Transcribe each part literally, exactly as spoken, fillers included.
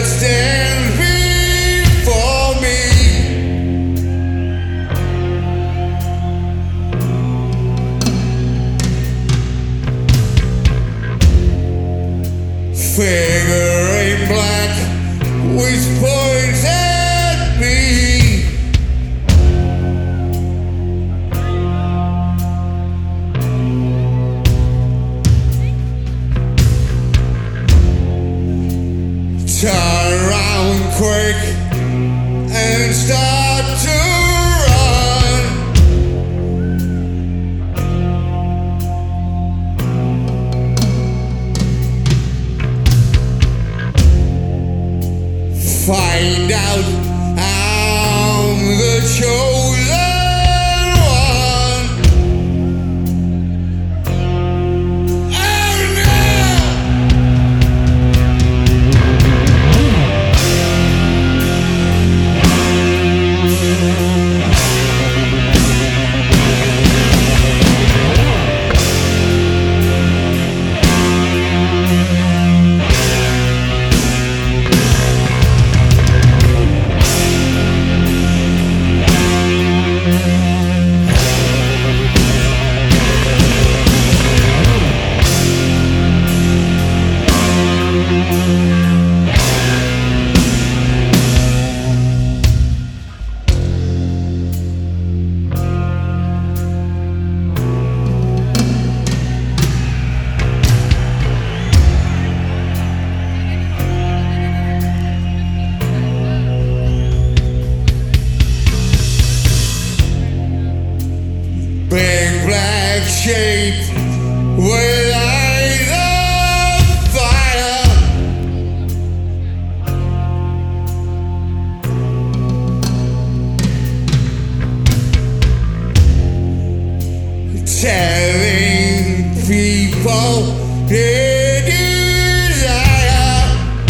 stands before me. Figure in black which points at me. Turn around quick and start to run. Find out I'm the chosen one. Oh no! Big black shape with eyes of fire. Telling people their desire.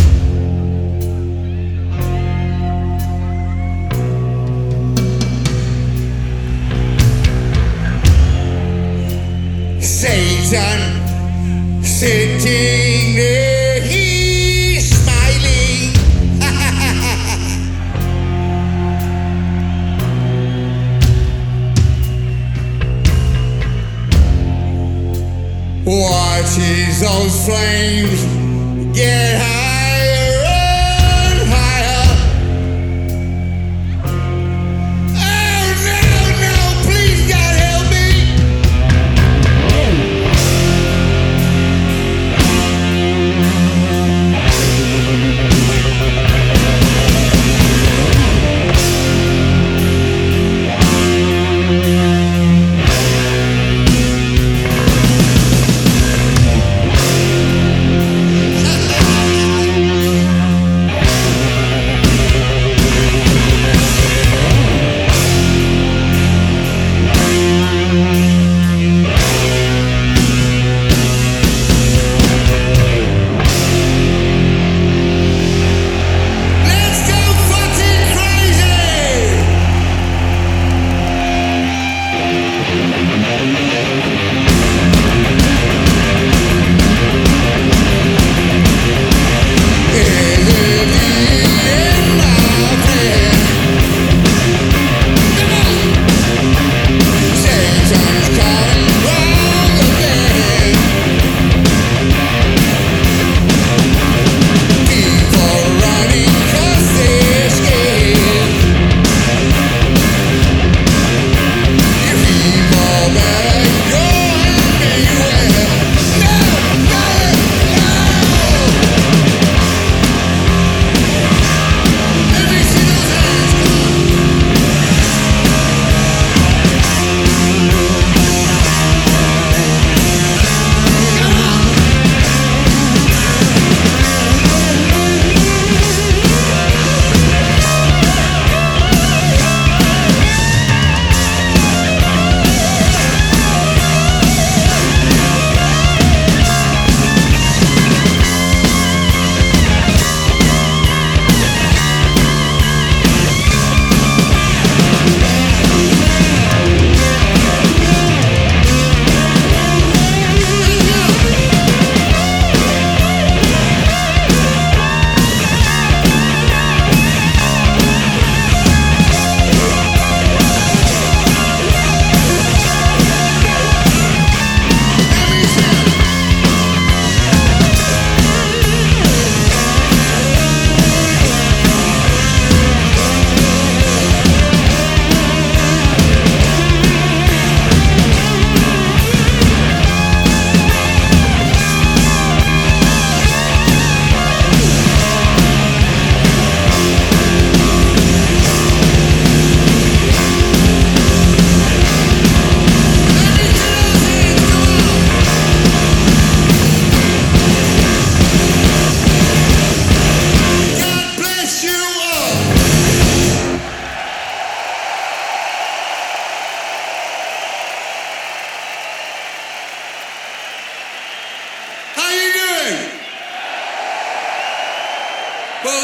Satan sitting there, he's smiling. Watches those flames get higher and higher. Oh no, no, please God help me.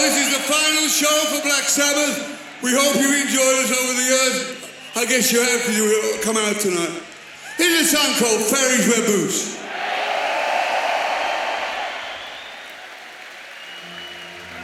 this is the final show for Black Sabbath. We hope you enjoyed us over the years. I guess you have because you come out tonight. Here's a song called Fairies Wear Boots.